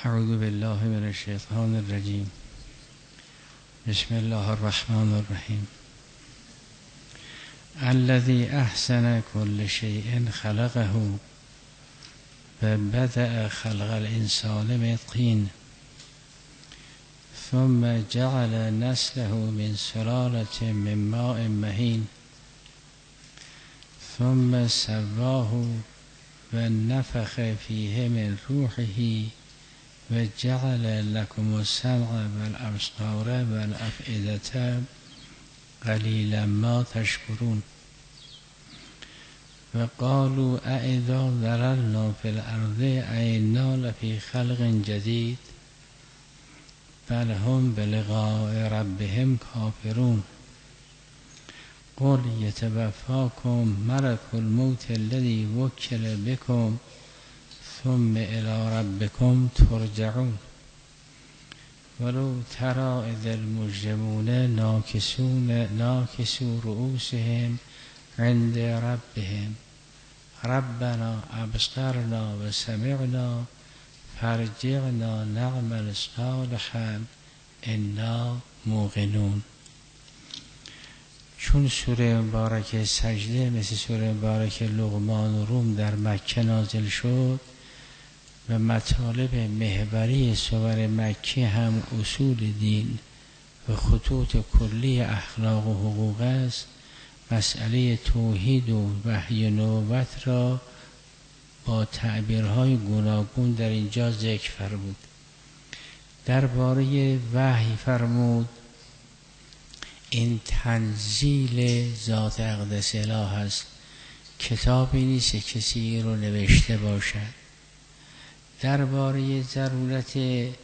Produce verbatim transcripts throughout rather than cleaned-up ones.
اعوذ بالله من الشیطان الرجیم. بسم الله الرحمن الرحیم. الذي احسن كل شيء خلقه و بدأ خلق الانسان من طین ثم جعل نسله من سلالة من ماء مهین ثم سواه و نفخ فیه من روحه و جعل لكم السمع والابصار والافئدة قلیلا ما تشکرون. و قالوا أإذا ضللنا في الأرض أإنا لفي خلق جديد بل هم بلقاء ربهم كافرون. قل يتوفاكم ملك الموت الذي وكل بكم ثم إلى ربكم ترجعون. ولو ترى إذ المجرمون ناكسون ناكسوا رؤوسهم عند ربهم ربنا أبصرنا وسمعنا فارجعنا نعمل صالحا إنا موقنون. چون سوره مبارک سجده مثل سوره مبارک لقمان و روم در مکه نازل شد و مطالب محوری سور مکی هم اصول دین و خطوط کلی اخلاق و حقوق است، مسئله توحید و وحی نبوت را با تعبیرهای گوناگون در اینجا ذکر فرمود. درباره وحی فرمود این تنزیل ذات اقدس اله است، کتابی نیست که کسی رو نوشته باشد. درباره ضرورت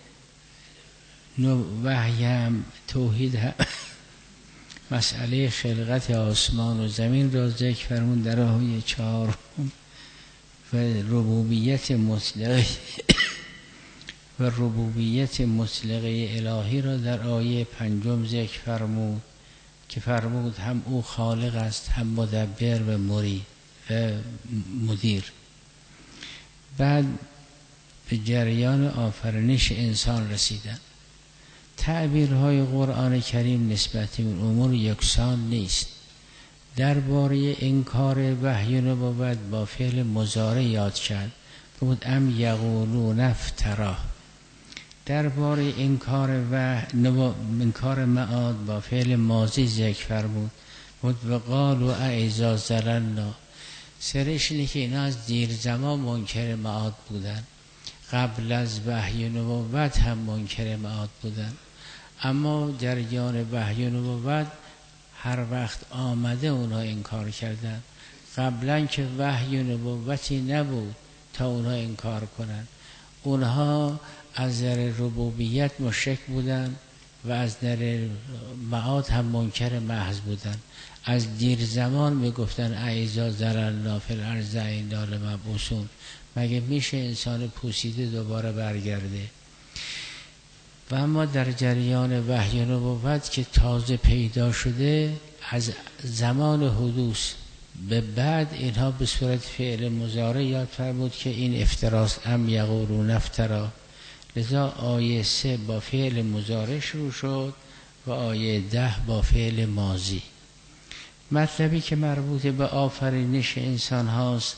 وحی هم توحید هم مسئله خلقت آسمان و زمین را ذکر فرمود در آیه چهار و ربوبیت مطلقه و ربوبیت مطلقه الهی را در آیه پنجم ذکر فرمود که فرمود هم او خالق است هم مدبر و مرید و مدیر. بعد به جریان آفرینش انسان رسیدن. تعبیرهای قرآن کریم نسبت به امور یکسان نیست. درباره انکار وحی و نبوت با فعل مضارع یاد کرد بود ام یقولون افترا. درباره انکار و انکار معاد با فعل ماضی ذکر فرمود بود و قالوا اذا ضللنا. سرش اینه که اینا از دیر زمان منکر معاد بودن، قبل از وحی و نبوت هم منکر معاد بودن، اما جریان وحی و نبوت هر وقت آمده اونا انکار کردن. قبلا که وحی و نبوتی نبود تا اونا انکار کنن. اونها از نظر ربوبیت مشرک بودن و از نظر معاد هم منکر محض بودن. از دیر زمان میگفتن اذا ضللنا فی الارض انا لمبعوثون. مگه میشه انسان پوسیده دوباره برگرده؟ و اما در جریان وحی و نبوت که تازه پیدا شده از زمان حدوث به بعد اینها به صورت فعل مضارع یاد فرمود که این افتراست ام یقولون افترا. لذا آیه سه با فعل مضارع شروع شد و آیه ده با فعل ماضی. مطلبی که مربوط به آفرینش انسان هاست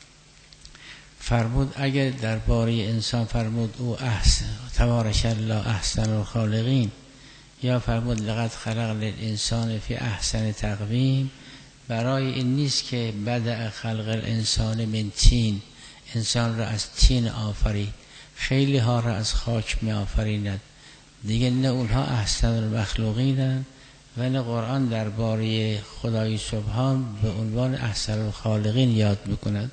فرمود اگر درباره انسان فرمود او احسن تبارک الله احسن الخالقین، یا فرمود لقد خلقنا الانسان فی احسن تقویم، برای این نیست که بدأ خلق الانسان من طین، انسان را از طین آفرید. خیلی ها را از خاک می آفریند دیگه، نه اونها احسن المخلوقینند و نه قرآن درباره خدای سبحان به عنوان احسن الخالقین یاد میکند.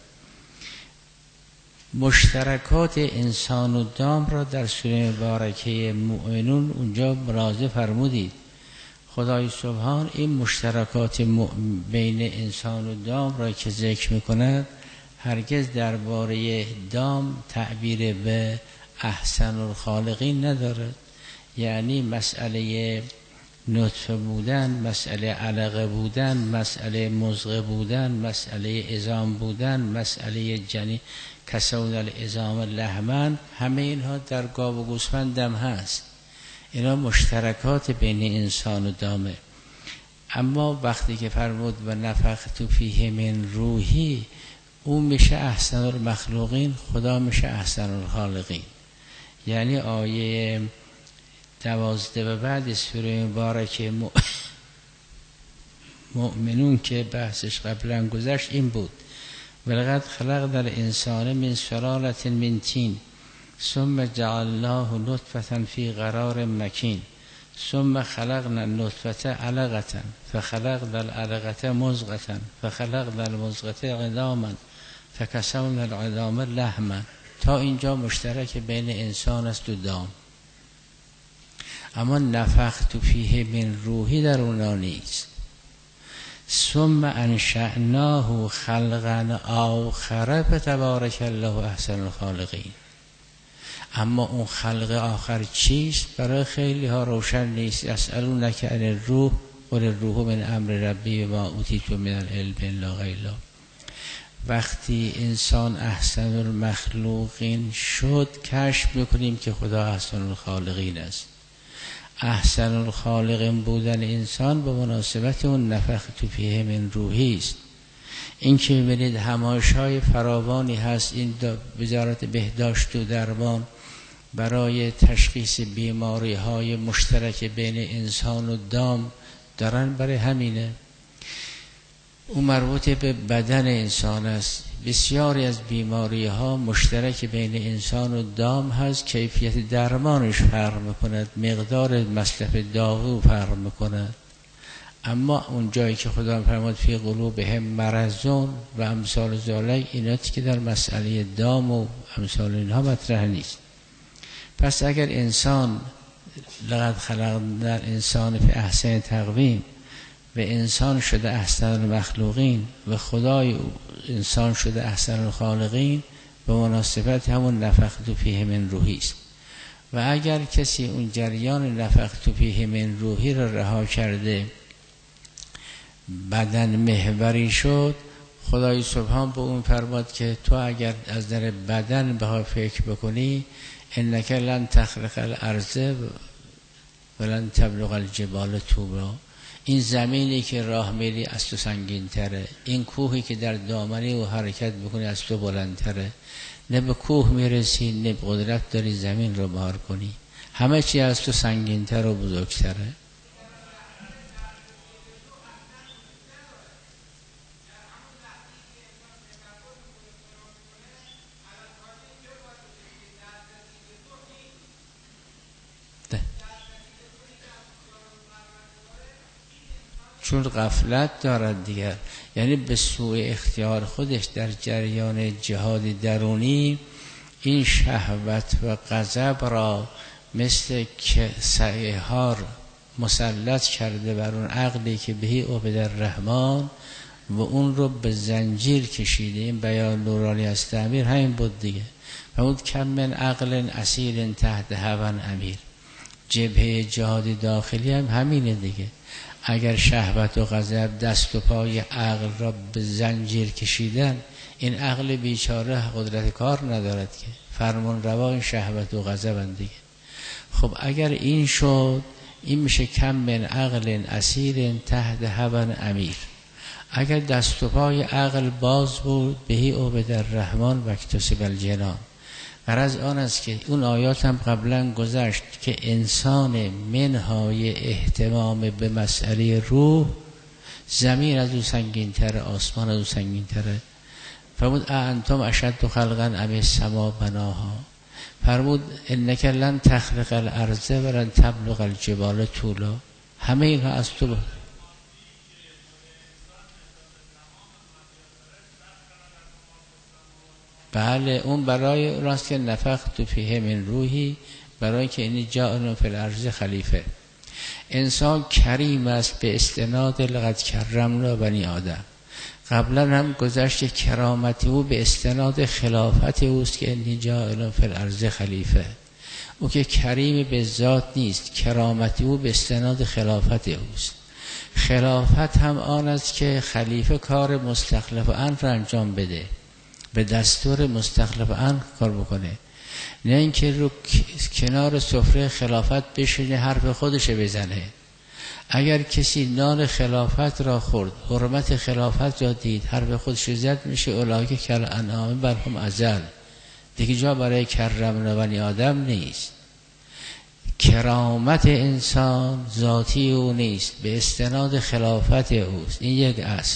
مشترکات انسان و دام را در سوره مبارکه مؤمنون اونجا ملاحظه فرمودید. خدای سبحان این مشترکات بین انسان و دام را که ذکر میکند هرگز درباره دام تعبیر به احسن الخالقین ندارد. یعنی مسئله نطفه بودن، مسئله علقه بودن، مسئله مضغه بودن، مسئله عظام بودن، مسئله جنین کسون العظام لحما، همه اینها در گاو و گوسفند هم هست. اینا مشترکات بین انسان و دامه. اما وقتی که فرمود و نفخت فیه من روحی، اون میشه احسن المخلوقین، خدا میشه احسن الخالقین. یعنی آیه دوازده و بعد سوره مبارکه مؤمنون که بحثش قبلا گذشت این بود: ولقد خلقنا الانسان من سلالة من طین ثم جعلناه نطفة فی قرار مکین ثم خلقنا النطفة علقة فخلقنا العلقة مضغة فخلقنا المضغة عظاما فکسونا العظام لحما. تا اینجا مشترک بین انسان است و دام. اما نفخت فیه من روحی در اونا نیست. ثم انشأناه خلقا آخر فتبارک الله احسن الخالقین. اما اون خلق آخر چیست؟ برای خیلی ها روشن نیست. یسألونک عن الروح قل الروح من امر ربی و ما اوتیتم من العلم الا قلیلا. وقتی انسان احسن المخلوقین شد، کشف میکنیم که خدا احسن الخالقین است. احسن الخالقین بودن انسان به مناسبت اون نفخت فیه من روحی است. این که میبینید همایش‌های فراوانی هست این وزارت بهداشت و درمان برای تشخیص بیماری های مشترک بین انسان و دام دارن، برای همینه. اون مربوط به بدن انسان است. بسیاری از بیماری ها مشترک بین انسان و دام هست. کیفیت درمانش فرق میکند، مقدار مصرف دارو فرق میکند. اما اون جایی که خدا فرمود فی قلوبهم مرضون و امثال ذالک، ایناتی که در مسئله دام و امثال اینها مطرح نیست. پس اگر انسان لقد خلقنا الانسان فی احسن تقویم و انسان شده احسن المخلوقین و خدای انسان شده احسن الخالقین، به مناسبت همون نفخت فیه من روحی است. و اگر کسی اون جریان نفخت فیه من روحی را رها کرده، بدن محوری شد، خدای سبحان به اون فرمود که تو اگر از در بدن بخوای فکر بکنی، انک لن تخرق الارض ولن تبلغ الجبال طولا. این زمینی که راه میری از تو سنگین تره، این کوهی که در دامنی و حرکت بکنی از تو بلندتره. نه به کوه میرسی نه قدرت داری زمین رو بار کنی، همه چی از تو سنگین تر و بزرگتره. چون غفلت دارد دیگر، یعنی به سوء اختیار خودش در جریان جهاد درونی این شهوت و غضب را مثل سیحار مسلط کرده بر اون عقلی که بهی عبد الرحمن و اون رو به زنجیر کشیده. این بیان نورانی از تعمیر همین بود دیگه. فرمود کم من عقل اسیر تحت هوا امیر. جبهه جهاد داخلی هم همینه دیگه. اگر شهوت و غضب دست و پای عقل را به زنجیر کشیدن، این عقل بیچاره قدرت کار ندارد که، فرمان روا این شهوت و غضب دیگه. خب اگر این شد، این میشه کم من عقل اسیر تحت هوا امیر. اگر دست و پای عقل باز بود، بهی عبد الرحمن و اکتسب الجنان. غرض آن است که اون آیات هم قبلا گذشت که انسان منهای اهتمام به مسئله روح، زمین از او سنگین تره، آسمان از او سنگین تره. فرمود انتم اشد خلقا ام السما بناها. فرمود انک لن تخلق الارض ولن تبلغ الجبال طولا. همه اینها از تو. بله اون برای راست که نفخت فیه من روحی، برای که اینی جاء فی الارض خلیفه. انسان کریم است به استناد لقد کرمنا بنی آدم. قبلا هم گذشت کرامت او به استناد خلافت اوست که اینی جاء فی الارض خلیفه. او که کریم به ذات نیست، کرامت او به استناد خلافت اوست. خلافت هم آن است که خلیفه کار مستخلف عنه را انجام بده، به دستور مستخلف عنه کار بکنه، نه اینکه رو کنار سفره خلافت بشینه حرف خودش بزنه. اگر کسی نان خلافت را خورد، حرمت خلافت را دید، حرف خودش زد، میشه اولئک کالانعام بل هم اضل. دیگه جا برای کرمنا بنی آدم نیست. کرامت انسان ذاتی او نیست، به استناد خلافت اوست. این یک اصل.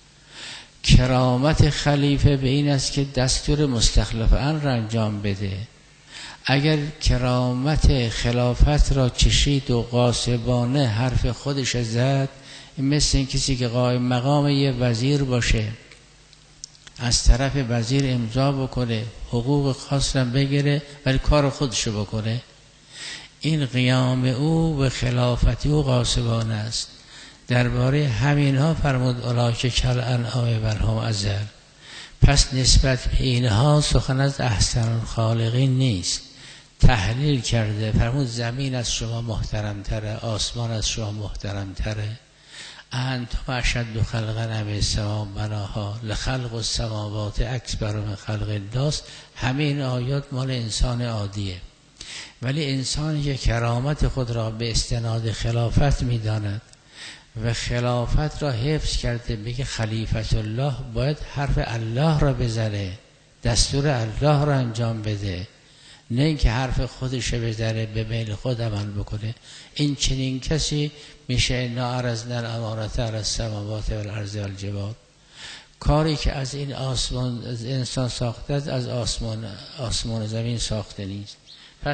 کرامت خلیفه به این است که دستور مستخلف عنه را انجام بده. اگر کرامت خلافت را چشید و غاصبانه حرف خودش زد، مثل این کسی که قائم مقام یه وزیر باشه، از طرف وزیر امضا بکنه، حقوق خاص را بگیره ولی کار خودشو بکنه، این قیام او به خلافت او غاصبانه است. درباره همین ها فرمود اولئک کالانعام بل هم اضل. پس نسبت به اینها سخن از احسن الخالقین نیست. تحلیل کرده فرمود زمین از شما محترم تره، آسمان از شما محترم تره. انتم اشد خلقا ام السماء بناها لخلق السماوات اکبر من خلق الناس. همین آیات مال انسان عادیه، ولی انسانی که کرامت خود را به استناد خلافت میداند و خلافت را حفظ کرده، بگه خلیفت الله باید حرف الله را بزنه، دستور الله را انجام بده، نه اینکه حرف خودش بزنه، به میل خود عمل بکنه. این چنین کسی میشه انا عرضنا الامانة علی السماوات والارض والجبال. کاری که از این آسمان از انسان ساخته از آسمان آسمان زمین ساخته نیست. پس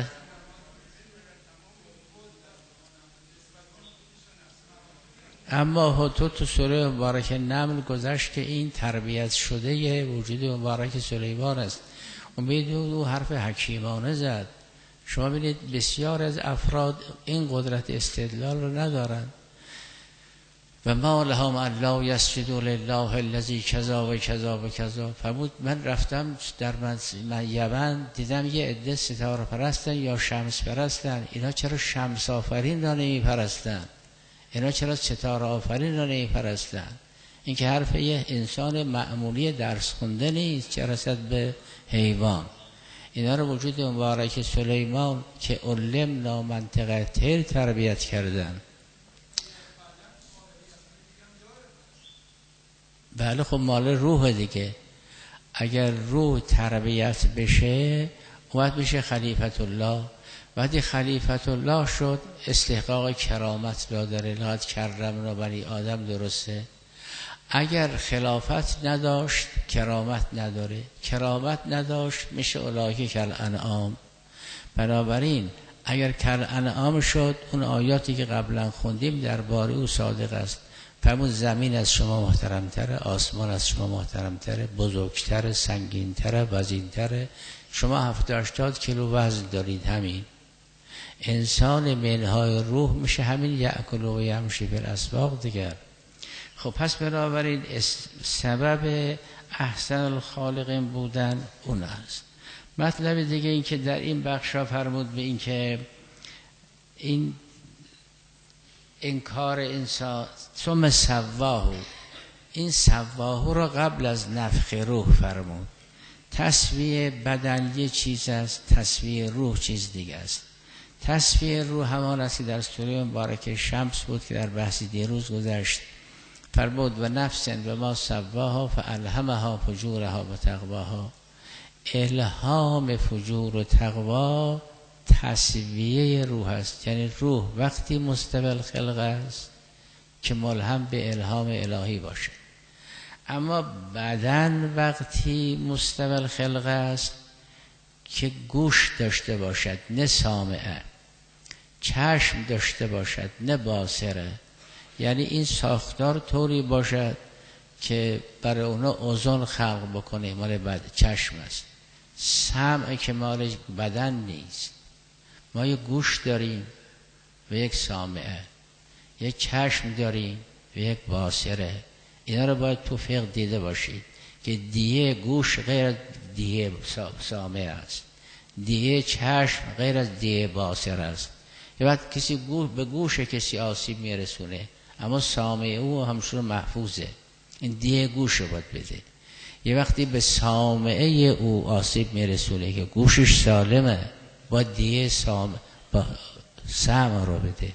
اما تو تو سوره مبارک نمل گذشت که این تربیت شده یه وجود مبارک سلیمان است. امید او حرف حکیمانه زد. شما ببینید بسیار از افراد این قدرت استدلال رو ندارن. و ما لهم الا یسجدوا لله الذی کذا و کذا و کذا. فرمود من رفتم در من یمن دیدم یه عده ستاره پرستن یا شمس پرستن. اینا چرا شمس آفرین را نمی پرستن؟ اینا چرا ستاره آفرین را نمی پرستن؟ این که حرف یه انسان معمولی درس خونده نیست، چه رسد به حیوان. اینا رو وجود مبارک سلیمان که علمنا منطقه طیر تربیت کردن. بله خب مال روح دیگه. اگر روح تربیت بشه اومد بشه خلیفت الله. وقتی خلیفت الله شد استحقاق کرامت را داره. لقد کرمنا بنی آدم، درسته. اگر خلافت نداشت کرامت نداره. کرامت نداشت میشه اولئک کالانعام. بنابراین اگر کالانعام شد اون آیاتی که قبلا خوندیم درباره او صادق است. فرمود زمین از شما محترمتره، آسمان از شما محترمتره، بزرگتره، سنگینتره، وزینتره. شما هفتاد هشتاد کیلو وزن دارید. همین انسان منهای روح میشه همین یأکل و یمشی فی الاسواق دیگر. خب پس بنابراین سبب احسن الخالقین بودن اون است. مطلب دیگه این که در این بخشا فرمود به این که این انکار انسان ثم سواه، این سواه را قبل از نفخ روح فرمود. تسویه بدن یه چیز است، تسویه روح چیز دیگه است. تسویه روح همان است که در سوره مبارکه شمس بود که در بحث دیروز گذشت. فرمود و نفس و ما سواها فالهمها فجورها و تقواها. الهام فجور و تقوا تسویه روح است. یعنی روح وقتی مستوی الخلق است که ملهم به الهام الهی باشه، اما بدن وقتی مستوی الخلق است که گوش داشته باشد نه سامعه، چشم داشته باشد نه باصره. یعنی این ساختار طوری باشد که برای اونا اذن خلق بکنه، مال بد چشم است. سمع که مال بدن نیست. ما یک گوش داریم و یک سامعه، یک چشم داریم و یک باصره. اینا رو باید تو فقه دیده باشید که دیه گوش غیر دیه سامعه است. دیه چشم غیر از دیه باصره است. یه وقت کسی گوش به گوش کسی آسیب میرسونه اما سامع او همشون محفوظه، این دیه گوش رو باید بده. یه وقتی به سامعه او آسیب میرسونه که گوشش سالمه باید دیه سامع با سمع رو بده.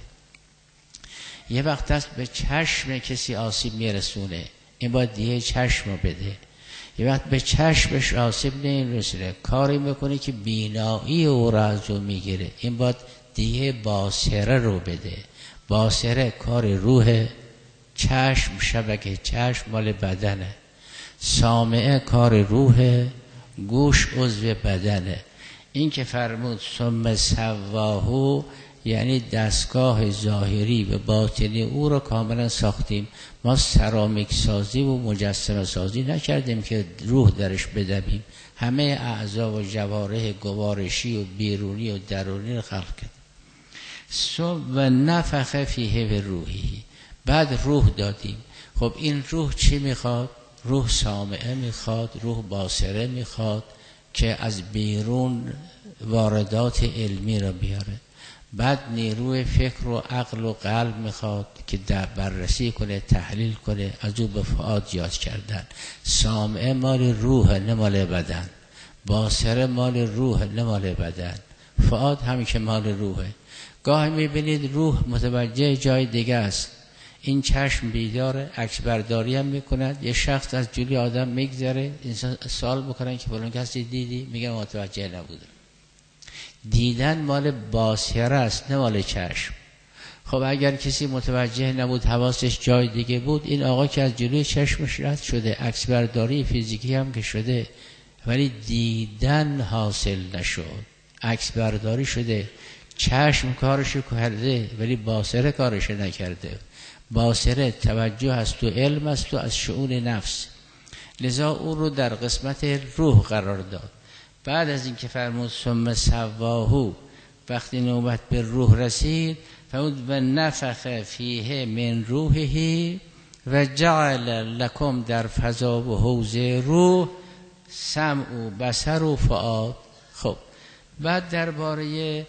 یه وقت هست به چشم کسی آسیب میرسونه، این باید دیه چشم رو بده. یه وقت به چشمش آسیب نمیرسونه، کاری میکنه که بینایی او را از او میگیره، این باید دیه باصره رو بده. باصره کار روح، چشم شبکه چشم مال بدنه، سامعه کار روح، گوش عضو بدنه. این که فرمود ثم سواهو یعنی دستگاه ظاهری و باطنی او رو کاملا ساختیم. ما سرامیک سازی و مجسمه سازی نکردیم که روح درش بدمیم، همه اعضا و جوارح گوارشی و بیرونی و درونی رو خلق کرد. و نفخ فیه به روحی، بعد روح دادیم. خب این روح چی میخواد؟ روح سامعه میخواد، روح باصره میخواد که از بیرون واردات علمی را بیاره. بعد نیروی فکر و عقل و قلب میخواد که در بررسی کنه، تحلیل کنه، از او به فؤاد یاد کردن. سامعه مال روح نه مال بدن، باصره مال روح نه مال بدن، فؤاد همین که مال روحه. گاهی میبینید روح متوجه جای دیگه است، این چشم بیداره، عکس برداری هم میکند. یه شخص از جلوی آدم میگذره، انسان سوال بکنن که فلان کسی دیدی؟ میگه متوجه نبودم. دیدن مال باصره است نه مال چشم. خب اگر کسی متوجه نبود، حواسش جای دیگه بود، این آقا که از جلوی چشمش رد شده، عکس برداری فیزیکی هم که شده ولی دیدن حاصل نشد، عکس برداری شده، چشم کارشو کرده ولی باصره کارش نکرده. باصره توجه است و علم است و از شؤون نفس، لذا او رو در قسمت روح قرار داد. بعد از این که فرمود ثم سواهو، وقتی نوبت به روح رسید فرمود و نفخ فیه من روحه و جعل لکم، در فضا و حوزه روح سمع و بصر و فؤاد. خب بعد درباره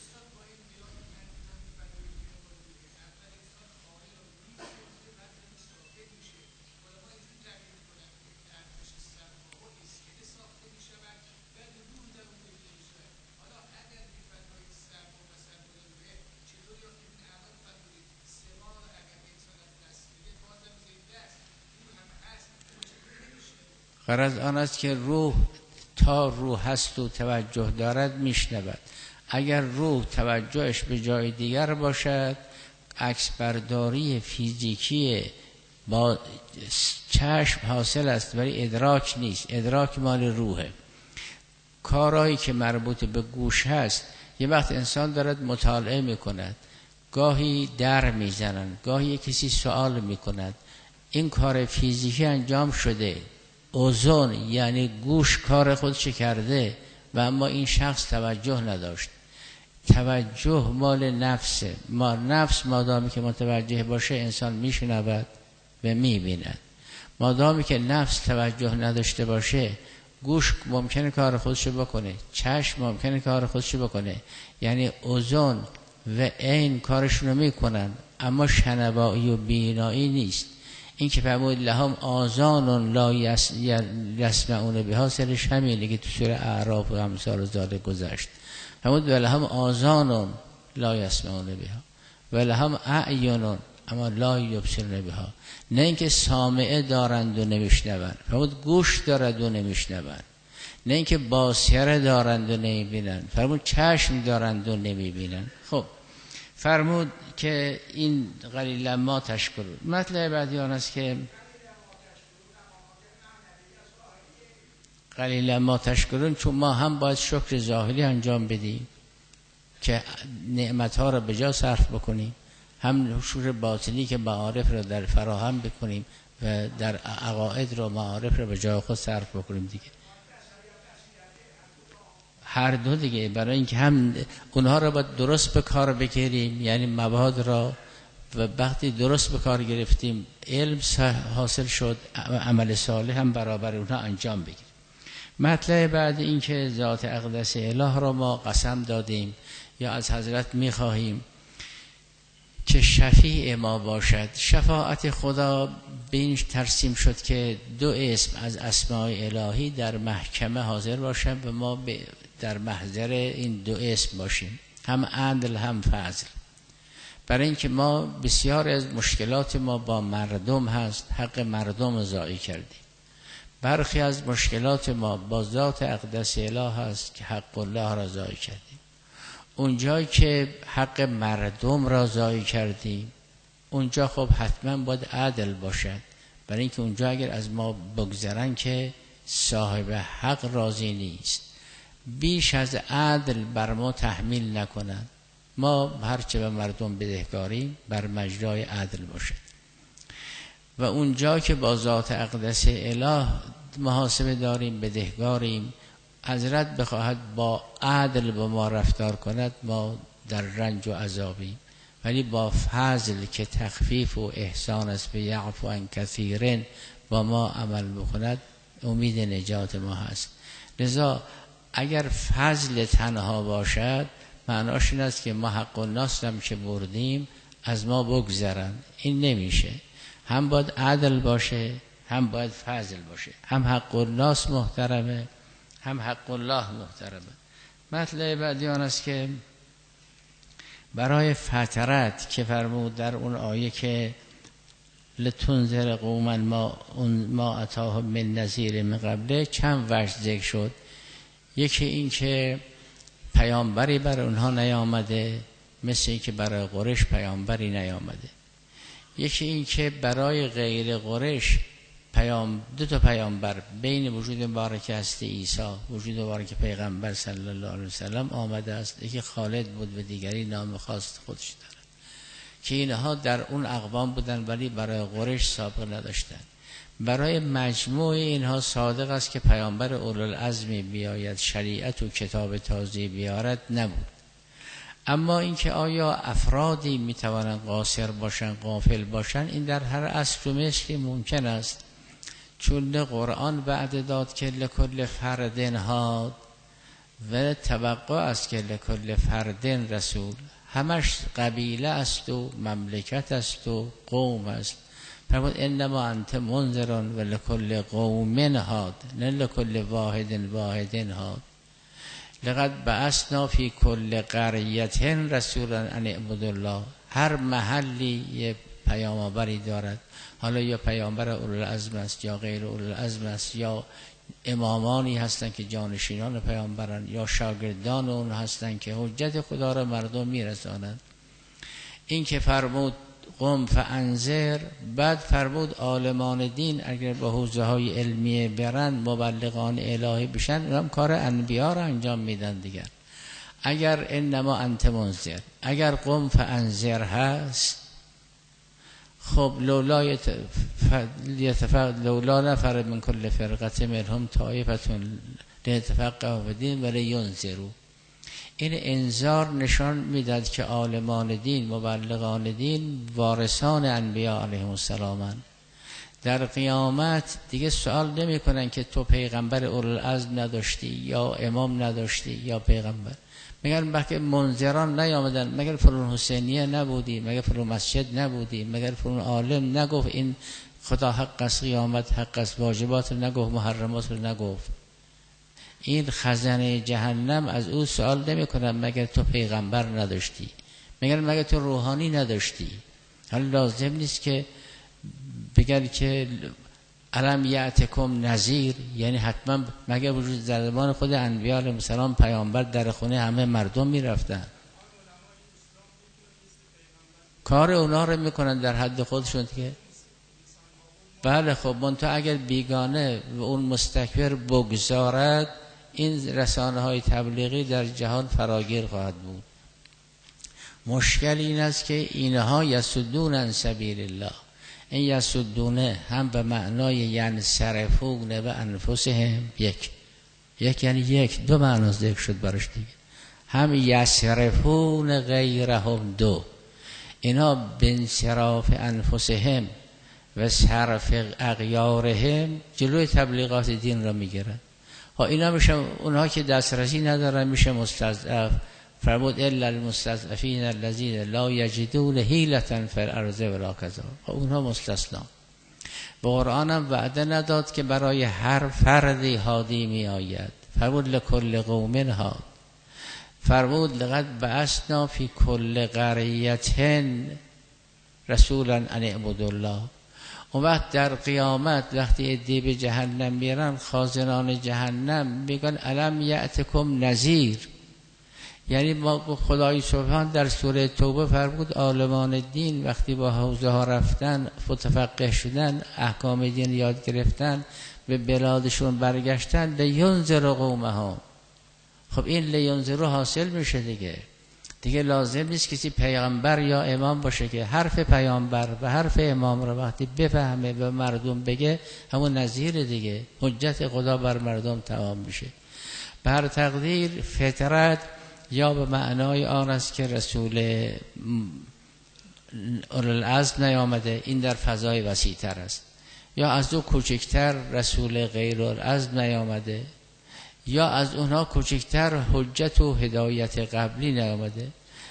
غرض آن است که روح تا روح هست و توجه دارد میشنود. اگر روح توجهش به جای دیگر باشد، عکس برداری فیزیکی با چشم حاصل است ولی ادراک نیست، ادراک مال روحه. کارهایی که مربوط به گوش هست، یه وقت انسان دارد مطالعه میکند، گاهی در میزنند، گاهی کسی سوال میکند، این کار فیزیکی انجام شده، اذن یعنی گوش کار خودش کرده و اما این شخص توجه نداشت. توجه مال نفسه، ما نفس مادامی که متوجه باشه انسان میشنود و میبیند. مادامی که نفس توجه نداشته باشه، گوش ممکنه کار خودشو بکنه، چشم ممکنه کار خودشو بکنه، یعنی اذن و عین کارشونو میکنن اما شنوایی و بینایی نیست. این که فرمود لهم آذان لا یسمعون بها، سرش همینه که تو سوره اعراف و امثال ذالک گذشت. فرمود لهم آذان لا یسمعون بها و لهم اعین اما لا یبصرون بها، نه اینکه سامعه دارند و نمیشنوند. فرمود گوش دارند و نمیشنوند، نه اینکه باصره دارند و نمیبینند. فرمود چشم دارند و نمیبینند. خب فرمود که این قلیلا ما تشکرون. مطلب بعدی آن است که قلیلا ما تشکرون، چون ما هم باید شکر ظاهری انجام بدیم که نعمتها را به جا صرف بکنیم، هم شکر باطنی که معارف را در فراهم بکنیم و در عقاید را معارف را به جا خود صرف بکنیم دیگه. هر دو دیگه، برای اینکه هم اونها را باید درست به کار بگیریم، یعنی مواد را، و وقتی درست به کار گرفتیم علم حاصل شد، عمل صالح هم برابر اونها انجام بگیریم. مطلب بعد این که ذات اقدس اله را ما قسم دادیم یا از حضرت میخواهیم که شفیع ما باشد. شفاعت خدا به این ترسیم شد که دو اسم از اسماء الهی در محکمه حاضر باشند و ما در محضر این دو اسم باشیم، هم عدل هم فضل. برای اینکه ما بسیار از مشکلات ما با مردم هست، حق مردم رو ضایع کردیم. برخی از مشکلات ما با ذات اقدس اله هست که حق الله را ضایع کردیم. اونجایی که حق مردم را ضایع کردیم اونجا خب حتما باید عدل باشد، برای اینکه اونجا اگر از ما بگذرن که صاحب حق راضی نیست، بیش از عدل بر ما تحمیل نکنن. ما هرچه به مردم بدهکاریم بر مجرای عدل باشد. و اونجا که با ذات اقدس اله محاسبه داریم، بدهکاریم، حضرت بخواهد با عدل با ما رفتار کند، ما در رنج و عذابیم. ولی با فضل که تخفیف و احسان است، به یعفو عن کثیرن با ما عمل بکند، امید نجات ما هست. لذا اگر فضل تنها باشد معناش این است که ما حق الناس هم که بردیم از ما بگذرن. این نمیشه. هم باید عدل باشه، هم باید فضل باشه. هم حق الناس محترمه، هم حق الله محترمه. مطلب بعدی آن است که برای فترت که فرمود در اون آیه که لتنذر قوما ما ما اتاهم من نذیر من قبله، چند وجه ذکر شد. یکی این که پیامبری برای اونها نیامده، مثل این که برای قریش پیامبری نیامده. یکی این که برای غیر قریش پیام دو تا پیامبر بین وجود مبارک هستی عیسی، وجود مبارک پیغمبر صلی الله علیه وسلم آمده است. یکی خالد بود و دیگری نام خاص خودش دارد، که اینها در اون اقوام بودن ولی برای قریش سابقه نداشتند. برای مجموع اینها صادق است که پیامبر اولوالعزمی بیاید، شریعت و کتاب تازه بیارد، نبود. اما اینکه آیا افرادی میتوانند قاصر باشن، غافل باشن، این در هر عصر و مثلی ممکن است. چون قرآن بعد داد که لکل فردن هاد و توقع است که لکل فردن رسول، همش قبیله است و مملکت است و قوم است. فرمود انما انت منذرون و لکل قوم هاد، نه لکل واحد واحد هاد. لقد بعثنا فی کل قریة رسولا ان اعبدوا الله. هر محلی یه پیامبری دارد، حالا یا پیامبر اولوالعزم است یا غیر اولوالعزم است، یا امامانی هستند که جانشینان پیامبران، یا شاگردان اون هستند که حجت خدا را مردم میرسانند. این که فرمود قم فانذر، بعد فرمود عالمان دین اگر به حوزه های علمی برن، مبلغان الهی بشن، اونم کار انبیا را انجام میدن دیگر. اگر انما انت منذر، اگر قم فانذر هست، خب لولا یتفق لولا نفر من کل فرقه منهم طائفه لیتفقهوا فی الدین و لینذروا. این انذار نشان میداد که عالمان دین، مبلغان دین، وارثان انبیا علیهم السلام. در قیامت دیگه سوال نمی کنن که تو پیغمبر اولوالعزم نداشتی یا امام نداشتی یا پیغمبر. میگن مگه منذران نیامدن؟ مگر فلان حسینیه نبودی؟ مگر فلان مسجد نبودی؟ مگر فلان عالم نگفت این خدا حق است، قیامت حق است، واجبات نگفت، محرمات نگفت؟ این خزانه جهنم از او سوال نمی کنن مگر تو پیغمبر نداشتی؟ مگر مگر تو روحانی نداشتی؟ حالا لازم نیست که بگن که الم یأتکم نذیر، یعنی حتما مگر وجود در زمان خود انبیاء علیهم السلام پیامبر در خونه همه مردم می رفتن. کار اونا رو میکنن در حد خودشون که بله. خب منتها اگر بیگانه و اون مستکبر بگذارد، این رسانه های تبلیغی در جهان فراگیر خواهد بود. مشکل این است که اینها یصدون عن سبیل الله. این یصدونه هم به معنای ینصرفون و انفسهم، یک یک یعنی یک دو معنا ذکر شد برش دیگه. هم یصرفون غیرهم، دو اینا به انصراف انفسهم و صرف اغیارهم جلوی تبلیغات دین را میگیرن. ها اینا میشه، اونها که دسترسی ندارن میشه مستضعف. فرمود الا المستضعفین الذین لا یجدون حیلة فی الارض ولا کذا، اونها مستثنا. به قرآن هم وعده نداد که برای هر فردی هادی می آید. فرمود لکل قوم هاد. فرمود لقد بعثنا فی کل قریة رسولا ان اعبدوا الله. اون وقت در قیامت وقتی عده‌ای به جهنم میرن، خازنان جهنم میگن الم یأتکم نذیر. یعنی ما خدای سبحان در سوره توبه فرمود عالمان دین وقتی با حوزه ها رفتن، متفقه شدن، احکام دین یاد گرفتن، به بلادشون برگشتن، لینذر قومهم. خب این لینذر حاصل میشه دیگه. دیگه لازم نیست کسی پیامبر یا امام باشه که حرف پیامبر و حرف امام رو وقتی بفهمه به مردم بگه، همون نظیر دیگه، حجت خدا بر مردم تمام میشه. بر تقدیر فطرت یا به معنای آن است که رسول اولوالعزم نیامده، این در فضای وسیع تر است. یا از او کوچکتر رسول غیر اولوالعزم نیامده، یا از اونها کوچکتر حجت و هدایت قبلی نیامده.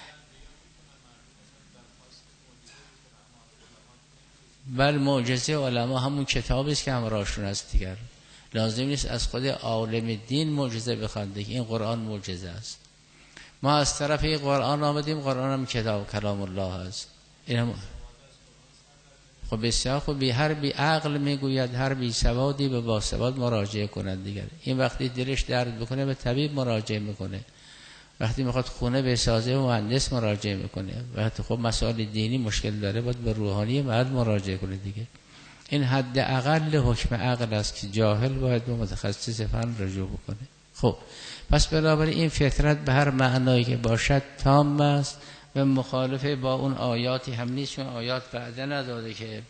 بل معجزه علما همون کتابی است که همراهشون است دیگر. لازم نیست از خود عالم دین معجزه بخواد، این قرآن معجزه است. ما از طرف این قرآن آمدیم، قرآن هم کتاب کلام الله است. این هم خب بسیار خوب، بی هر بی عقل میگوید هر بی سوادی به باسواد مراجعه کنند دیگر. این وقتی دلش درد بکنه به طبیب مراجعه میکنه، وقتی میخواد خونه بسازه و مهندس مراجعه میکنه، وقتی خب مسائل دینی مشکل داره باید به روحانی مرد مراجعه کنه دیگه. این حد اقل حکم عقل است که جاهل باید به متخصص فن رجوع بکنه. خب پس بنابراین این فطرت به هر معنایی که باشد تام است و مخالف با اون آیاتی هم نیست، چون آیات وعده نداده که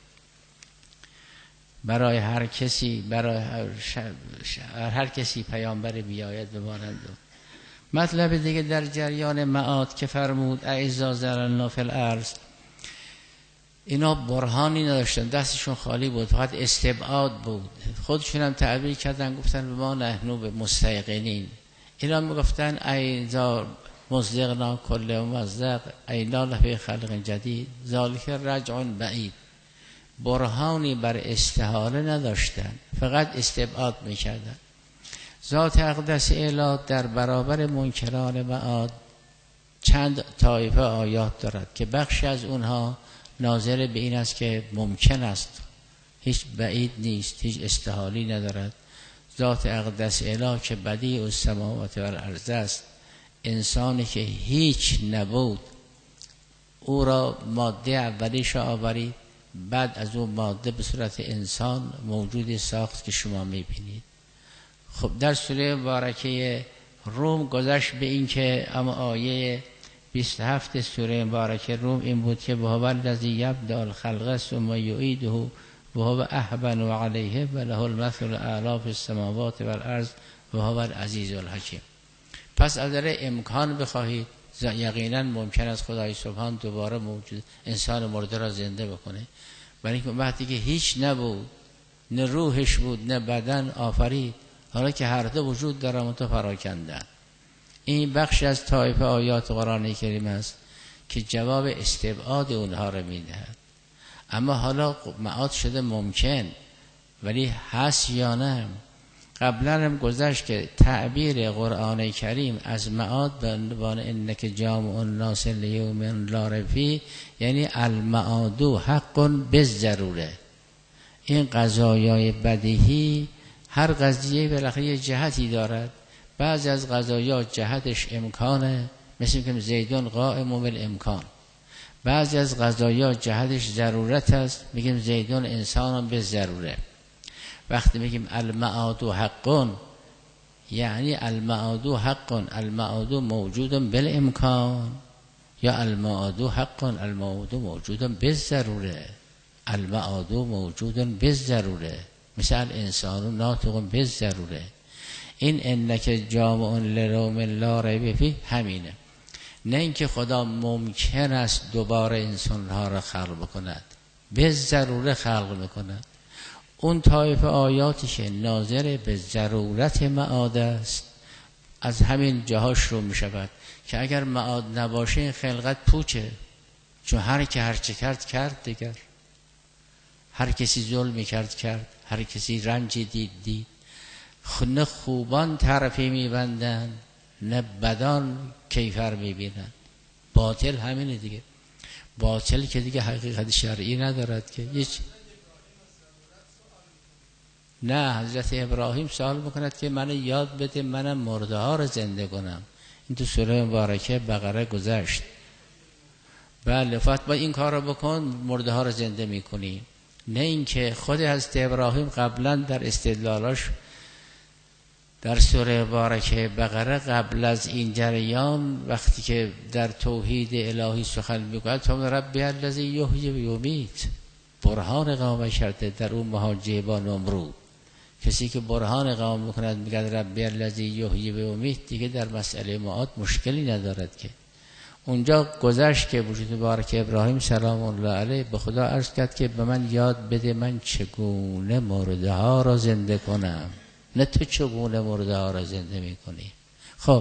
برای هر کسی برای هر, هر کسی پیامبر بیاید بمانند. مطلب دیگه در جریان معاد که فرمود اعزا ضللنا فی الارض، اینا برهانی نداشتن، دستشون خالی بود، فقط استبعاد بود. خودشون هم تعبیر کردن گفتن به ما نحنو به مستیقنین. اینا میگفتن ایزا مزدقنا کل مزدق اینا لفی خلق جدید ذالک رجع بعید. برهانی بر استحاله نداشتن، فقط استبعاد میکردن. ذات اقدس الهی در برابر منکران معاد چند طایفه آیات دارد که بخشی از اونها ناظر به این است که ممکن است، هیچ بعید نیست، هیچ استحالی ندارد. ذات اقدس الهی که بدیع السماوات و الارض است، انسانی که هیچ نبود او را ماده اولیش آورید، بعد از اون ماده به صورت انسان موجودی ساخت که شما میبینید. خب در سوره مبارکه روم گذشت به این که اما آیه بیست و هفت سوره مبارکه روم این بود که وهو الذی یبدأ الخلق ثم یعیده وهو اهون علیه و له المثل الاعلی فی السماوات و الارض وهو العزیز الحکیم. پس اگر امکان بخواهید یقینا ممکن است خدای سبحان دوباره موجود انسان مرده را زنده بکنه، برای اینکه وقتی که هیچ نبود، نه روحش بود نه بدن آفرید، حالا که هر دو وجود دارن و تو پراکندن. این بخش از طایفه آیات قرآن کریم است که جواب استبعاد اونها رو میدهد. اما حالا معاد شده ممکن، ولی هست یا نه؟ قبلا هم گذشت که تعبیر قرآن کریم از معاد به عنوان انک جامع الناس لیوم لا ریب فیه، یعنی المعاد حق بالضروره. این قضایای بدیهی هر قضیه بالاخره یه جهتی دارد. بعضی از قضایا جهتش امکانه، مثل که زیدون قائم بالامکان. بعضی از قضایا جهتش ضرورت است، میگیم زیدون انسان به ضروره. وقتی میگیم المعاد حق، یعنی المعاد حق، المعاد موجود بالامکان، یا المعاد حق المعاد موجود بالضروره. المعاد موجود بالضروره، مثل انسان ناطق بالضروره. این انک جامع لیوم لا ریب فیه همینه. نه اینکه خدا ممکن است دوباره انسانها را خلق بکند، به ضروره خلق میکند. اون طایف آیاتی که ناظر به ضرورت معاد است از همین جاها شروع می شود که اگر معاد نباشه این خلقت پوچه، چون هر که هر چه کرد کرد دیگر، هر کسی ظلمی کرد کرد، هر کسی رنجی دید دید. نه خوبان طرفی میبندن نه بدان کیفر میبینن. باطل همینه دیگه، باطل که دیگه حقیقت شرعی ندارد که هیچ. نه، حضرت ابراهیم سوال میکند که من یاد بده منم مرده ها رو زنده کنم. این تو سوره مبارکه بقره گذشت. بله، فقط با این کار رو بکن مرده ها رو زنده میکنی. نه اینکه خود حضرت ابراهیم قبلا در استدلالاش در سوره مبارکه بقره قبل از این جریان وقتی که در توحید الهی سخن میگوید تو ربی الذی یحیی و یمیت، برهان قائم کرده در اون محاجه با نمرود. کسی که برهان قائم میکند میگه ربی الذی یحیی و یمیت دیگه در مسئله معاد مشکلی ندارد که. اونجا گذشت که وجود مبارک ابراهیم سلام الله علیه به خدا عرض کرد که به من یاد بده من چگونه مرده ها را زنده کنم، نه تو چگونه مرده ها را زنده میکنی. خب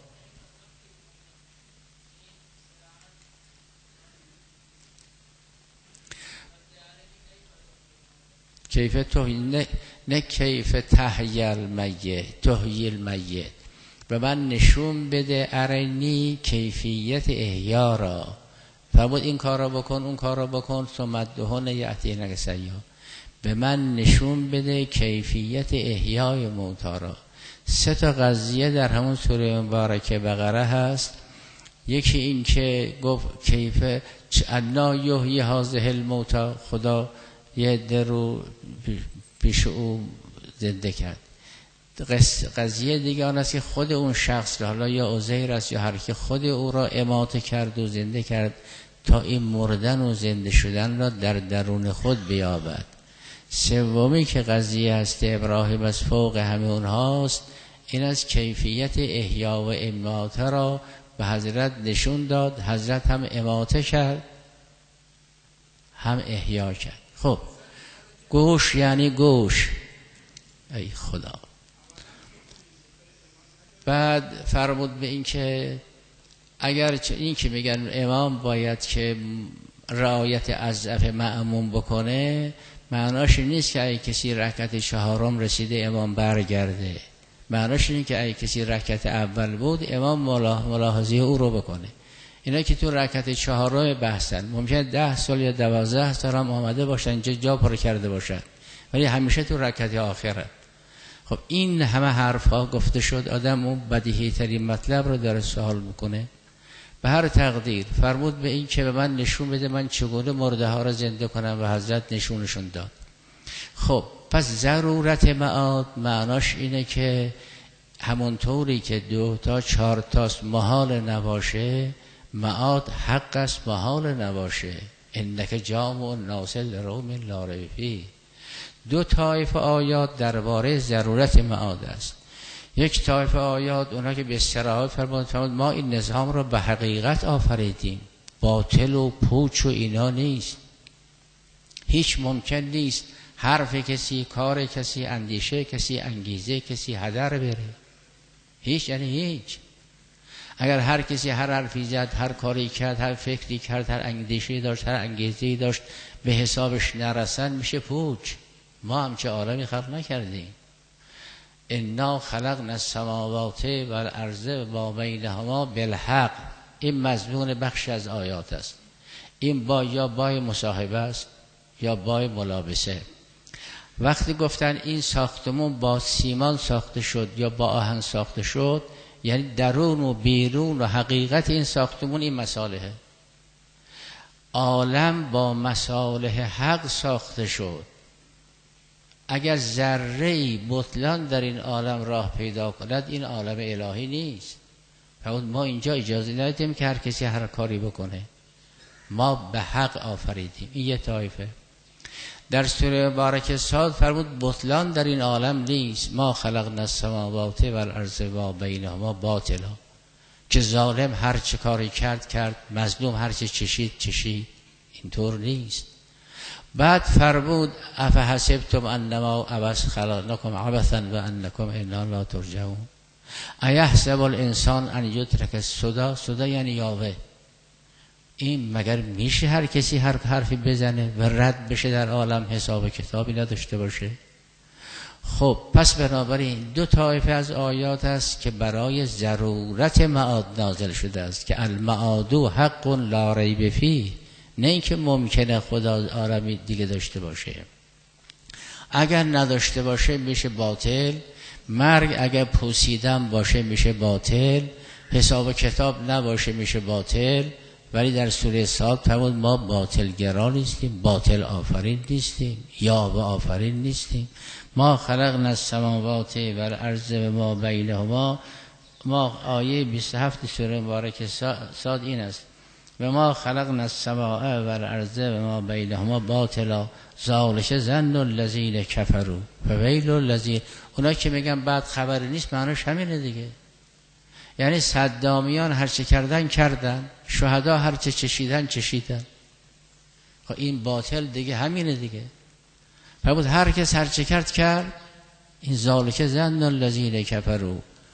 کیف توحی نه, نه کیف تحیی المیت، تحیی المیت. به من نشون بده ارنی کیفیت احیا را. فرمود این کار را بکن اون کار را بکن ثم دهون یأتینک سیا. به من نشون بده کیفیت احیای موتی را. سه تا قضیه در همون سوره مبارکه بقره هست. یکی این که گفت کیف انا یحیی هذه الموتی، خدا یه در رو پیش او زنده کرد. قضیه دیگه آن است که خود اون شخص را، حالا یا عزیر است یا هر که، خود او را اماته کرد و زنده کرد تا این مردن و زنده شدن را در درون خود بیابد. سومی که قضیه است ابراهیم از فوق همه اونهاست، این از کیفیت احیا و اماته را به حضرت نشون داد. حضرت هم اماته کرد هم احیا کرد. خب گوش یعنی گوش، ای خدا. بعد فرمود به این که اگر این که میگن امام باید که رعایت اضعف مأموم بکنه، معناش نیست که اگه کسی رکعت چهارم رسیده امام برگرده. معناش اینه که اگه کسی رکعت اول بود امام ملاحظه او رو بکنه. اینا که تو رکعت چهارم بحثن، ممکنه ده سال یا دوازده سال هم آمده باشن اینجا جا پر کرده باشن، ولی همیشه تو رکعت آخره. خب این همه حرف ها گفته شد، آدم اون بدیهی ترین مطلب رو داره سوال میکنه. به هر تقدیر فرمود به این که به من نشون بده من چگونه مرده ها رو زنده کنم و حضرت نشونشون داد. خب پس ضرورت معاد معناش اینه که همونطوری که دو تا چهار تاست محال نباشه، معاد حق است محال نباشه. انک جامع الناس لروم لا ریب فیه. دو طایفه آیات درباره ضرورت معاد است. یک طایفه آیات اونا که به صراحت فرمود ما این نظام رو به حقیقت آفریدیم، باطل و پوچ و اینا نیست. هیچ ممکن نیست حرف کسی، کار کسی، اندیشه کسی، انگیزه کسی هدر بره. هیچ یعنی هیچ. اگر هر کسی هر حرفی زد، هر کاری کرد، هر فکری کرد، هر اندیشه‌ای داشت، هر انگیزه‌ای داشت، به حسابش نرسن میشه پوچ. ما هم چه عالمی خلق نکردیم. انا خلقنا السماوات والارض و بینهما بالحق. این مضمون بخش از آیات است. این با یا بای مصاحبه است یا بای ملابسه. وقتی گفتن این ساختمون با سیمان ساخته شد یا با آهن ساخته شد، یعنی درون و بیرون و حقیقت این ساختمون این مصالحه. عالم با مصالح حق ساخته شد. اگر ذره‌ای بطلان در این عالم راه پیدا کند این عالم الهی نیست. فقط ما اینجا اجازه ندادیم که هر کسی هر کاری بکنه. ما به حق آفریدیم. این یه طایفه. در سوره مبارکه صاد فرمود بطلان در این عالم نیست. ما خلقنا السماوات والارض و بینهما باطلا. که ظالم هر چه کاری کرد کرد، مظلوم هر چه چشید چشید. اینطور نیست. بعد فرمود افحسبتم انما عبث خلقناکم عبثا و انکم انا لا ترجعون. ایحسب الانسان ان یترک سدی، سدی یعنی یاوه. این مگر میشه هر کسی هر حرفی بزنه و رد بشه در عالم، حساب کتابی نداشته باشه؟ خب پس بنابراین دو طایفه از آیات است که برای ضرورت معاد نازل شده است که المعاد حق لا ریب فیه، نه اینکه ممکنه خدا عالمی دیگه داشته باشه. اگر نداشته باشه میشه باطل، مرگ اگر پوسیدن باشه میشه باطل، حساب کتاب نباشه میشه باطل. ولی در سوره صاد فرمود ما باطلگرا نیستیم، باطل آفرین نیستیم، یاوه آفرین نیستیم. ما خلقنا السماوات و الارض و ما بینهما. ما آیه بیست و هفت سوره مبارکه صاد این است و ما خلقنا السماء و الارض و ما بینهما باطلا ذالک ظن الذین کفروا فویل للذین. اونا که میگن بعد خبری نیست معناش همینه دیگه. یعنی صدامیان هر چه کردن کردن، شهدا هر چه چشیدن چشیدن. خب این باطل دیگه همینه دیگه. فرمود هر کس هر چه کرد کرد. این ذالک ظن الذین کفروا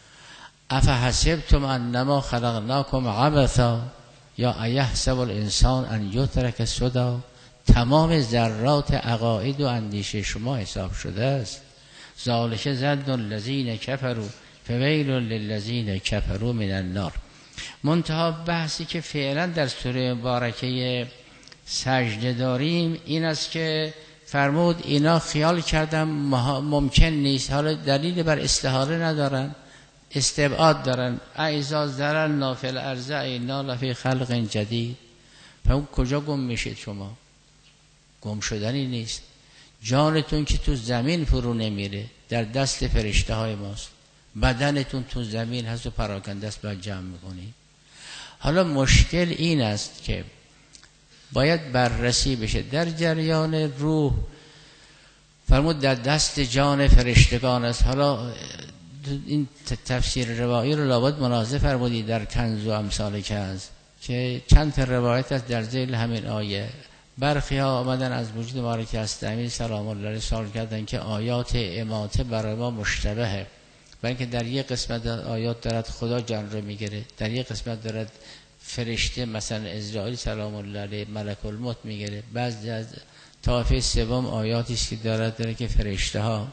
افحسبتم انما خلقناکم عبثا یا ایحسب الانسان ان یترک سدی. تمام ذرات عقاید و اندیشه شما حساب شده است. ذالک ظن الذین کفروا فویل للذین کفروا من النار. منتها بحثی که فعلا در سوره مبارکه سجده داریم این است که فرمود اینا خیال کردم ممکن نیست، حالا دلیل بر استحاله ندارن، استبعاد دارن. اذا ذرلنا فی الارض اینا لفی خلق جدید. فرمود کجا گم میشید شما؟ گم شدنی نیست. جانتون که تو زمین فرو نمیره، در دست فرشته های ماست. بدنتون تو زمین هست و پراکنده است، باید جمع میکنی. حالا مشکل این است که باید بررسی بشه در جریان روح. فرمود در دست جان فرشتگان است. حالا این تفسیر روایی رو لابد مناظر فرمودی در کنز و امثال کنز که چند تا روایت است در ذیل همین آیه. برخی ها آمدن از وجود مبارک هستمی سلام الله علیه سوال کردن که آیات اماته برای ما مشتبهه، برای اینکه در یک قسمت آیات دارد خدا جان رو میگیره، در یک قسمت دارد فرشته مثلا اسرائیل سلام الله علیه ملک الموت میگیره، بعضی از طایفه سوم آیاتی است که دارد داره که فرشته ها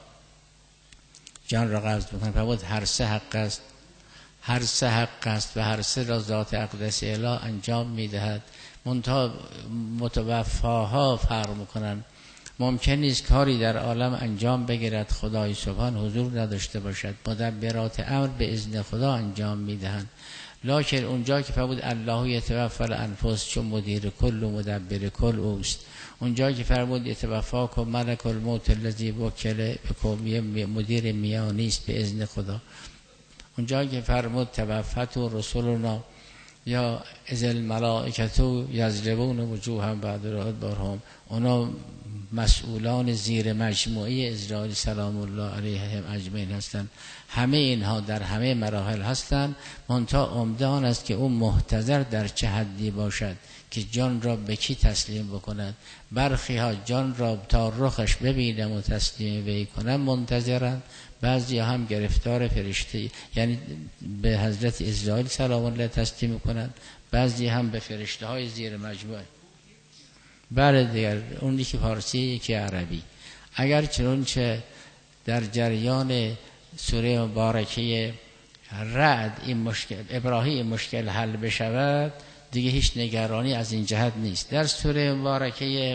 جان را قبض میکنن. فرمود هر سه حق است، هر سه حق است و هر سه را ذات اقدس اله انجام میدهد. منتها متوفاها فرق میکنن. ممکن نیست کاری در عالم انجام بگیرد خدای سبحان حضور نداشته باشد. مدبرات امر به اذن خدا انجام میدهند. لکن اونجا که فرمود الله یتوفی الانفس چون مدیر کل و مدبر کل اوست، اونجا که فرمود یتوفاکم ملک الموت الذی وکل بکم مدیر میانی است به اذن خدا، اونجا که فرمود توفت و رسولنا یا از الملائکتو یضربون وجوههم بعد الادبارهم، اونا مسئولان زیر مجموعه اسرائیل سلام الله علیهم اجمعین هستند. همه اینها در همه مراحل هستند. منتها عمدان است که اون محتضر در چه حدی باشد که جان را به کی تسلیم بکند. برخی ها جان را تا رخش ببینم و تسلیم وی کنم منتظرند، بعضی هم گرفتار فرشته یعنی به حضرت اسرائیل سلام الله تسلیم کنند، بعضی هم به فرشته های زیر مجموعه. بله دیگر اونی که فارسی یکی عربی. اگر چنانچه در جریان سوره مبارکه رعد این مشکل ابراهیم مشکل حل بشود دیگه هیچ نگرانی از این جهت نیست. در سوره مبارکه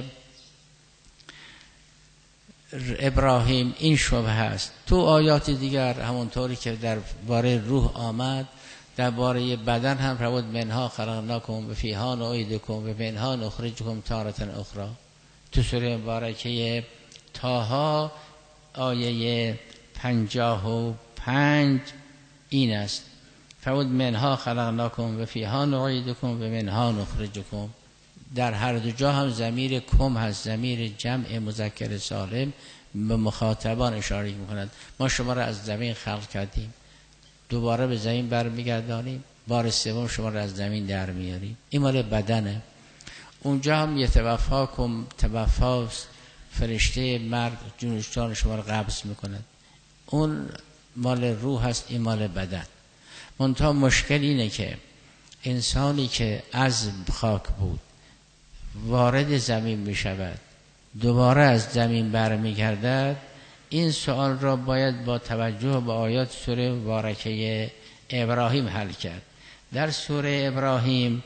ابراهیم این شبهه هست. تو آیات دیگر همونطوری که در باره روح آمد در باره بدن هم فرمود منها خلقناکم و فیها نعیدکم و منها نخرجکم تارة اخرى. تو سوره مبارکه طه آیه پنجاه و پنج این است. فرمود منها خلقناکم و فیها نعیدکم و منها نخرجکم. در هر دو جا هم ضمیر کم هست، ضمیر جمع مذکر سالم به مخاطبان اشاره می‌کند. ما شما را از زمین خلق کردیم، دوباره به زمین برمیگردانیم، بار سوم شما را از زمین در میاریم. این مال بدنه. اونجا هم یتوفاکم توفاست، فرشته مرد جان شما رو قبض میکند. اون مال روح هست، این مال بدن. منتها مشکل اینه که انسانی که از خاک بود وارد زمین می شود، دوباره از زمین برمیگردد، این سوال را باید با توجه به آیات سوره مبارکه ابراهیم حل کرد. در سوره ابراهیم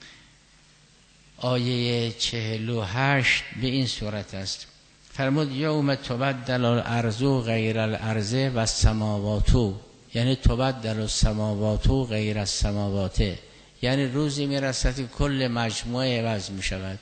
آیه چهل و هشت به این صورت است: فرمود یوم تبدل الارض غیر الارض و السماوات، یعنی تبدل السماوات غیر السماوات، یعنی روزی میرسد که کل مجموعه عوض می شود.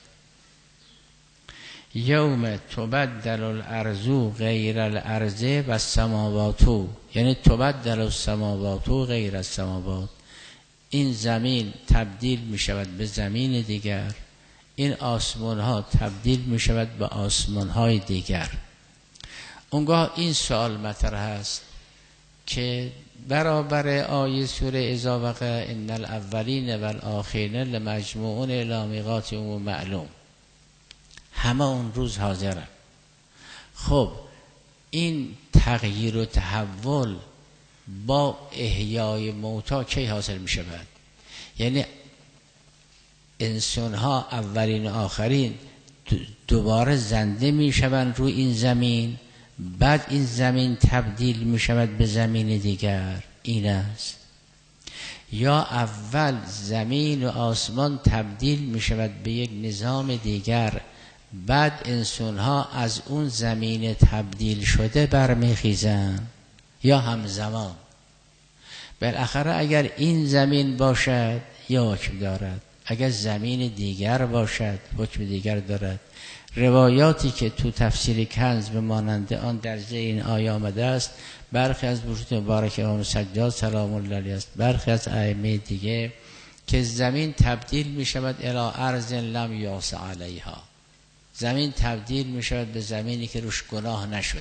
یوم تبدل الارض غیر الارض و السماوات، یعنی تبدل السماوات غیر السماوات، این زمین تبدیل می شود به زمین دیگر، این آسمان ها تبدیل می شود به آسمان های دیگر. اونگاه این سوال مطرح است که برابر آیه سوره اذا وقع ان الاولین والآخرین لمجموعون الی میقات یوم معلوم، همه اون روز حاضرن. خب این تغییر و تحول با احیای موتا کی حاصل می شود؟ یعنی انسان ها اولین و آخرین دوباره زنده می شوند روی این زمین، بعد این زمین تبدیل می شود به زمین دیگر، این است. یا اول زمین و آسمان تبدیل می شود به یک نظام دیگر، بعد انسان ها از اون زمین تبدیل شده برمیخیزند، یا همزمان. بالاخره اگر این زمین باشد یا حکم دارد، اگر زمین دیگر باشد حکم دیگر دارد. روایاتی که تو تفسیر کنز به مانند آن در ذیل آیه آمده است، برخی از بزرگ مبارک امام سجاد سلام الله علیه است، برخی از ائمه دیگه، که زمین تبدیل می شود الی ارض لم یعص علیها، زمین تبدیل می شود به زمینی که روش گناه نشده.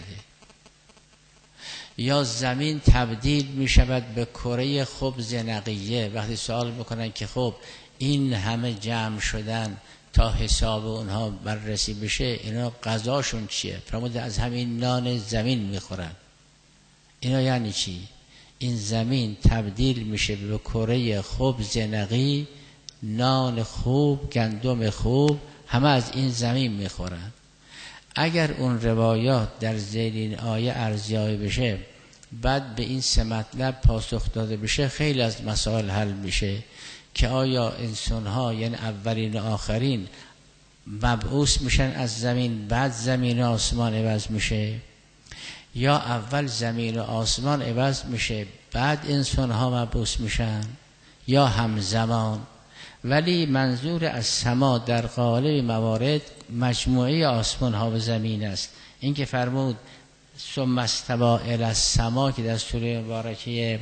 یا زمین تبدیل می شود به کره خبز نقیه. وقتی سوال میکنن که خب این همه جمع شدن تا حساب اونها بررسی بشه، اینا غذاشون چیه؟ فرمود از همین نان زمین میخورن. اینا یعنی چی؟ این زمین تبدیل میشه به کره خبز نقی، نان خوب، گندم خوب، همه از این زمین میخورن. اگر اون روایات در ذیل این آیه ارزیابی بشه، بعد به این سه مطلب پاسخ داده بشه، خیلی از مسائل حل میشه که آیا انسان ها یعنی اولین و آخرین مبعوث میشن از زمین، بعد زمین و آسمان عوض میشه، یا اول زمین و آسمان عوض میشه بعد انسان ها مبعوث میشن، یا همزمان. ولی منظور از سما در قالب موارد مجموعه آسمان ها و زمین است. این که فرمود ثم استوی الی السما که در سوره مبارکه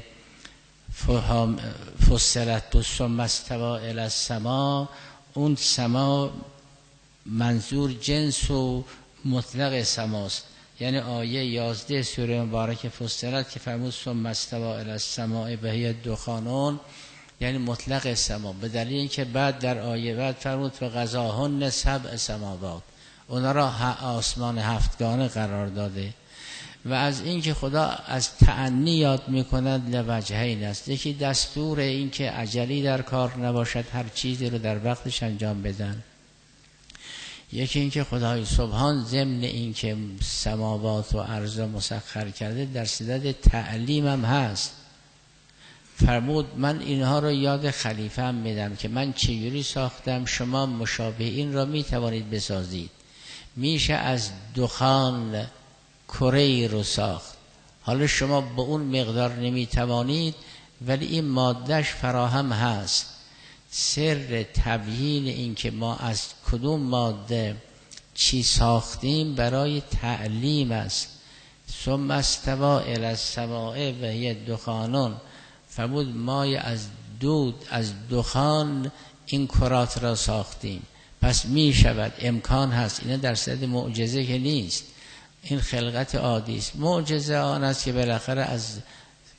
فصلت ثم استوی الی السما، اون سما منظور جنس و مطلق سماست. یعنی آیه یازده سوره مبارکه فصلت که فرمود ثم استوی الی السماء و هی دخانون، یعنی مطلق سما، به دلیل اینکه بعد در آیه بعد فرمود و غذاهن سبع سماوات، اونا را آسمان هفتگانه قرار داده. و از اینکه خدا از تأنی یاد میکند لوجهین است: یکی دستور این که عجلی در کار نباشد، هر چیزی رو در وقتش انجام بدن. یکی این که خدای سبحان ضمن این که سماوات و ارض مسخر کرده در صدد تعلیم هم هست. فرمود من اینها رو یاد خلیفه هم میدم که من چجوری ساختم، شما مشابه این را میتوانید بسازید. میشه از دخان کره رو ساخت. حالا شما به اون مقدار نمیتوانید، ولی این مادهش فراهم هست. سر تبیین این که ما از کدوم ماده چی ساختیم برای تعلیم است. ثم استوی الی السماء و هی دخانون، فرمود ما از دود از دخان این کرات را ساختیم. پس می شود، امکان هست. اینا در صد معجزه که نیست، این خلقت عادی است. معجزه آن است که بالاخره از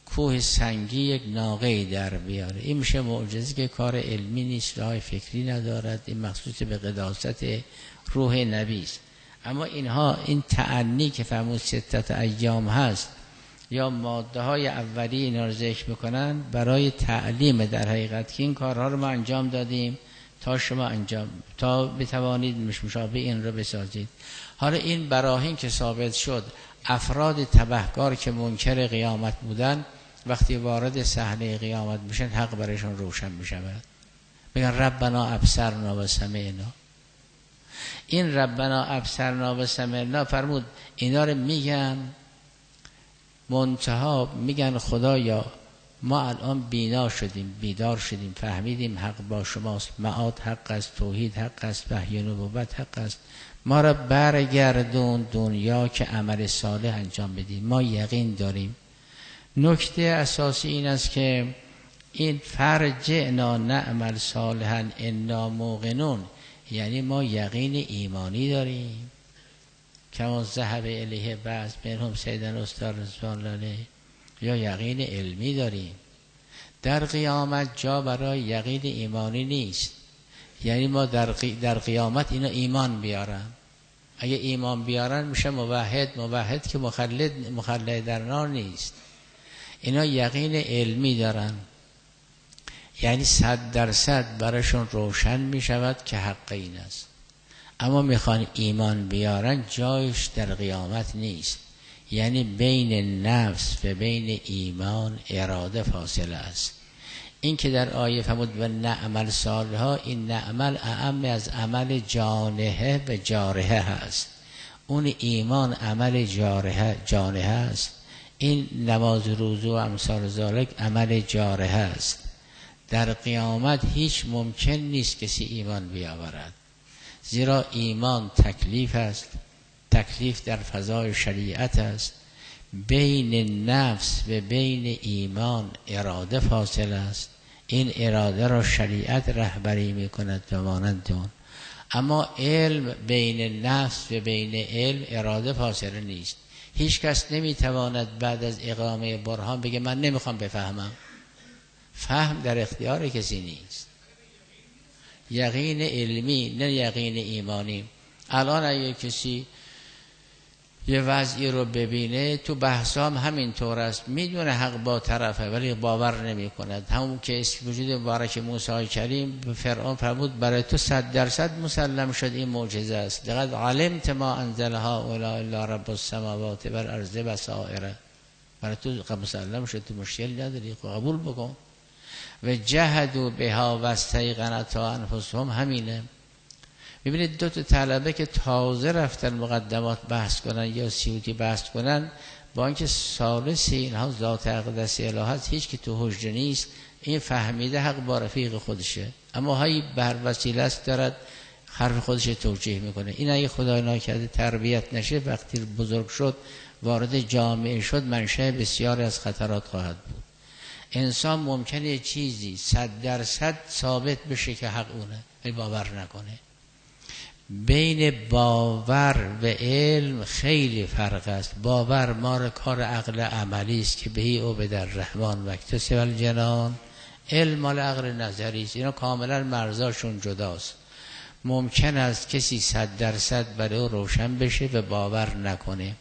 کوه سنگی یک ناقه در بیاره. این میشه معجزه که کار علمی نیست، راه فکری ندارد، این مخصوص به قداست روح نبی است. اما اینها این تعنی که فرمود ستت ایام هست یا ماده های اولی اینا رو ذکر میکنن برای تعلیم در حقیقت که این کارها رو ما انجام دادیم تا شما انجام تا بتوانید مشابه این رو بسازید. حالا این براهین که ثابت شد، افراد تبهکار که منکر قیامت بودن وقتی وارد صحنه قیامت میشن حق برایشون روشن میشود، میگن ربنا ابصرنا و سمعنا. این ربنا ابصرنا و سمعنا فرمود اینا رو میگن منتها میگن خدایا ما الان بینا شدیم، بیدار شدیم، فهمیدیم حق با شماست، معاد حق است، توحید حق است، وحی نبوت حق است، ما را برگردون دنیا که عمل صالح انجام بدیم. ما یقین داریم. نکته اساسی این است که این فرجعنا نعمل صالحا انا موقنون، یعنی ما یقین ایمانی داریم. کما ذهب الیه بعض منهم سیدنا استاد رضوان الله، یا یقین علمی داریم. در قیامت جا برای یقین ایمانی نیست، یعنی ما در, قی... در قیامت اینا ایمان بیارن. اگه ایمان بیارن میشه موحد، موحد که مخلد مخلد در نار نیست. اینا یقین علمی دارن، یعنی صد درصد براشون روشن میشود که حق این است. اما میخوان ایمان بیارن جایش در قیامت نیست، یعنی بین نفس و بین ایمان اراده فاصله است. این که در آیه فرمود و نعمل صالحا، این نعمل اعم از عمل جانحه و جارحه هست. اون ایمان عمل جارحه جانحه است، این نماز روزه و امثال ذالک عمل جارحه است. در قیامت هیچ ممکن نیست کسی ایمان بیاورد، زیرا ایمان تکلیف است، تکلیف در فضای شریعت است. بین نفس و بین ایمان اراده فاصله است، این اراده را شریعت رهبری می کند و مانند اون. اما علم بین نفس و بین علم اراده فاصله نیست. هیچ کس نمی تواند بعد از اقامه برهان بگه من نمیخوام بفهمم. فهم در اختیار کسی نیست. یقین علمی نه یقین ایمانی. الان اگه کسی یه وضعی رو ببینه تو بحثام همین طور است، میدونه حق با طرفه ولی باور نمی کند. همون که اسم وجود مبارک موسی کریم به فرعون فرمود برای تو صد درصد مسلم شد این معجزه است، لقد علمت ما انزلها اولا الا رب السماوات والارض بصائر، برای تو مسلم شد، تو مشکل نداری، قبول بکن. و جهدوا بها واستیقنتها انفسهم، همینه. ببینید دو تا طلبه که تازه رفتن مقدمات بحث کنن یا سیوطی بحث کنن، با اینکه ثالث اینها ذات اقدس الهه است، هیچ که تو حجره نیست، این فهمیده حق با رفیق خودشه، اما هایی بر وسیله است دارد حرف خودش توجیه میکنه. این اگه خدای ناکرده تربیت نشه، وقتی بزرگ شد وارد جامعه شد، منشأ بسیاری از خطرات خواهد بود. انسان ممکنه چیزی صد درصد ثابت بشه که حق اونه ولی باور نکنه. بین باور و علم خیلی فرق است. باور مار کار عقل عملی است که بهی او به در رحمان وقت الجنان، علم مال عقل نظری است. اینا کاملا مرزاشون جداست. ممکن است کسی صد درصد برای او روشن بشه و باور نکنه.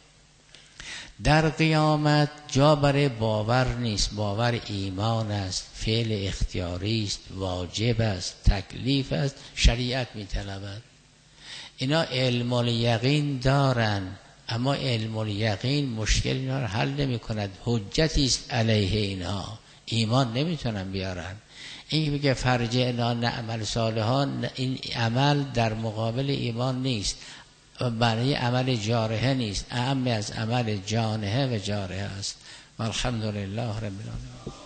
در قیامت جا برای باور نیست، باور ایمان است، فعل اختیاری است، واجب است، تکلیف است، شریعت میطلبد. اینا علم الیقین دارن، اما علم الیقین مشکل اینا رو حل نمی کند، حجتی است علیه اینها، ایمان نمیتونن بیارن. این میگه فرجعنا نعمل صالحان، این عمل در مقابل ایمان نیست، برای عمل جارحه نیست، اعم از عمل جانحه و جارحه است. والحمدلله رب العالمین.